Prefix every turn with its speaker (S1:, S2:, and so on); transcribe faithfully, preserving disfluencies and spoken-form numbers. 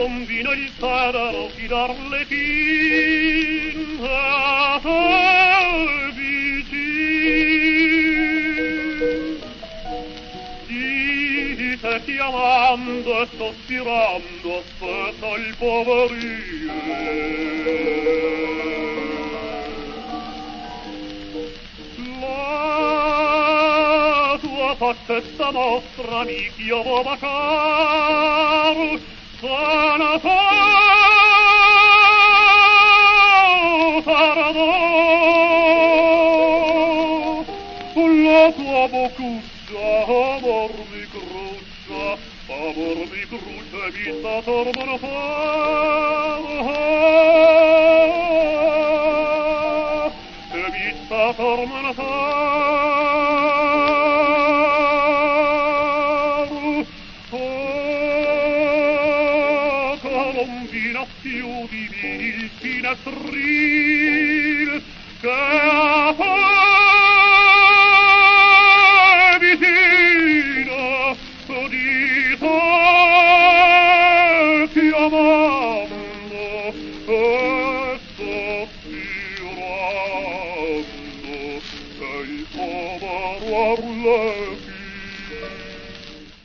S1: combina il sadaro di d'Arlequin a te vicin. Dite chiamando e sospirando aspetta il poverino. Fattezza mostra mi chiedo bacar sana pardon la tua boccuccia amor mi cruccia amor mi cruccia e vita tornano e vita tornano chiudi il finestril che a te vicina di te chiamando e sospirando che il povero Arlequin